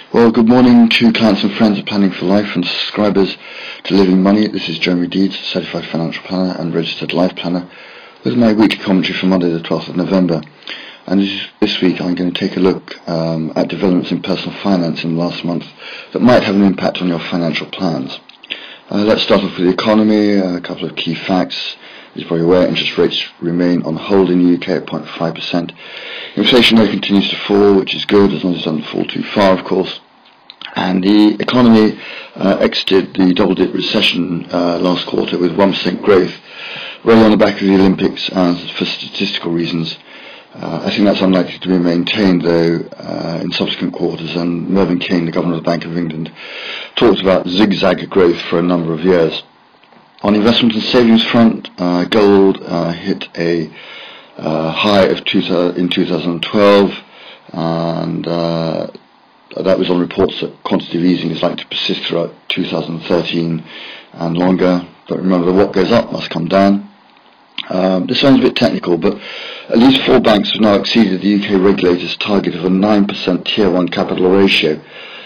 Well, good morning to clients and friends of Planning for Life and subscribers to Living Money. This is Jeremy Deeds, Certified Financial Planner and Registered Life Planner, with my weekly commentary for Monday the 12th of November. And this week I'm going to take a look at developments in personal finance in the last month that might have an impact on your financial plans. Let's start off with the economy. A couple of key facts. As you're probably aware, interest rates remain on hold in the UK at 0.5%. Inflation rate continues to fall, which is good, as long as it doesn't fall too far, of course. And the economy exited the double-dip recession last quarter with 1% growth, really on the back of the Olympics and for statistical reasons. I think that's unlikely to be maintained, though, in subsequent quarters, and Mervyn King, the Governor of the Bank of England, talked about zigzag growth for a number of years. On the investment and savings front, gold hit a high of in 2012, and that was on reports that quantitative easing is likely to persist throughout 2013 and longer. But remember, what goes up must come down. This sounds a bit technical, but at least 4 banks have now exceeded the UK regulator's target of a 9% Tier 1 capital ratio,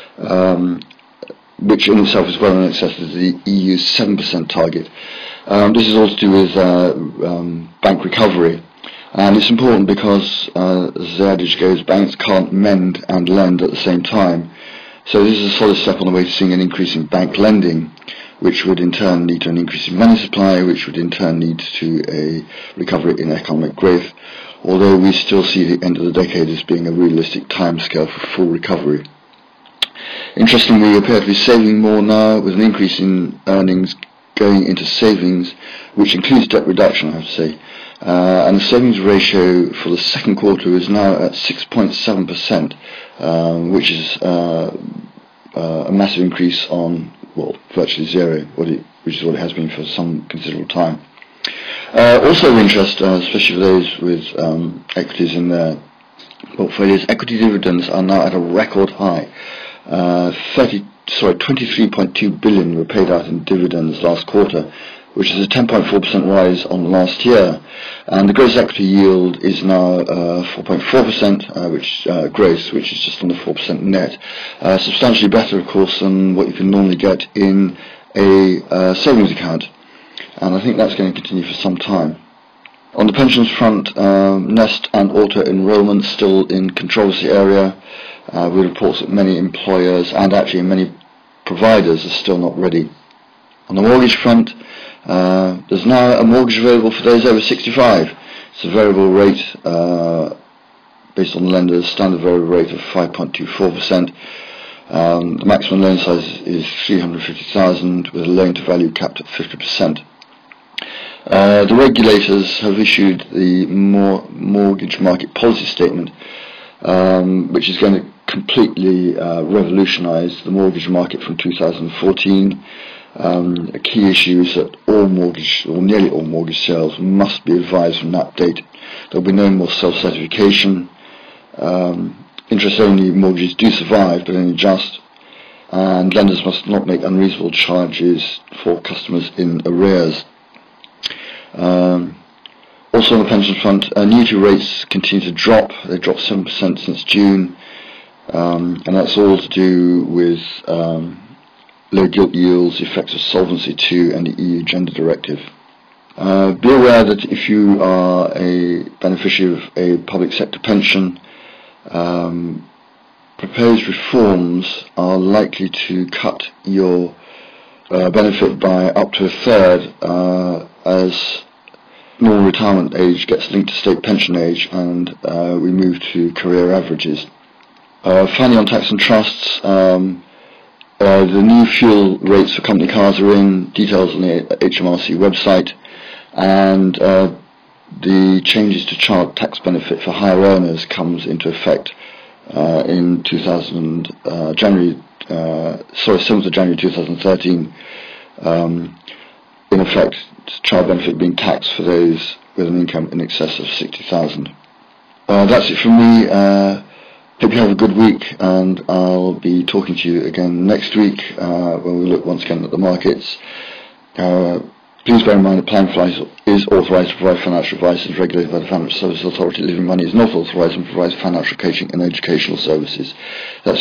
which in itself is well in excess of the EU's 7% target. This is all to do with bank recovery, and it's important because, as the adage goes, banks can't mend and lend at the same time. So this is a solid step on the way to seeing an increase in bank lending, which would in turn lead to an increase in money supply, which would in turn lead to a recovery in economic growth, although we still see the end of the decade as being a realistic timescale for full recovery. Interestingly, we appear to be saving more now, with an increase in earnings going into savings, which includes debt reduction, I have to say. And the savings ratio for the second quarter is now at 6.7%, which is a massive increase on, well, virtually zero, which is what it has been for some considerable time. Also of interest, especially for those with equities in their portfolios, equity dividends are now at a record high. 23.2 billion were paid out in dividends last quarter, which is a 10.4% rise on last year, and the gross equity yield is now 4.4%, which gross, which is just under 4% net, substantially better, of course, than what you can normally get in a savings account, and I think that's going to continue for some time. On the pensions front, Nest and auto enrolment still in controversy area, with reports that many employers and actually many providers are still not ready. On the mortgage front, there's now a mortgage available for those over 65. It's a variable rate based on the lender's standard variable rate of 5.24%. The maximum loan size is 350,000, with a loan to value capped at 50%. The regulators have issued the mortgage market policy statement, which is going to completely revolutionise the mortgage market from 2014. A key issue is that all mortgage, or nearly all mortgage sales, must be advised from that date. There will be no more self-certification. Interest-only mortgages do survive, but only just. And lenders must not make unreasonable charges for customers in arrears. Also on the pension front, annuity rates continue to drop. They dropped 7% since June, and that's all to do with low gilt yields, the effects of Solvency II and the EU Gender Directive. Be aware that if you are a beneficiary of a public sector pension, proposed reforms are likely to cut your benefit by up to a third as normal retirement age gets linked to state pension age, and we move to career averages. Finally, on tax and trusts, the new fuel rates for company cars are in, details on the HMRC website, and the changes to child tax benefit for higher earners comes into effect in 7th of January 2013. In effect, child benefit being taxed for those with an income in excess of 60,000. That's it from me. Hope you have a good week, and I'll be talking to you again next week when we look once again at the markets. Please bear in mind that Planning for Life is authorised to provide financial advice and is regulated by the Financial Services Authority. Living Money is not authorised and provides financial coaching and educational services. That's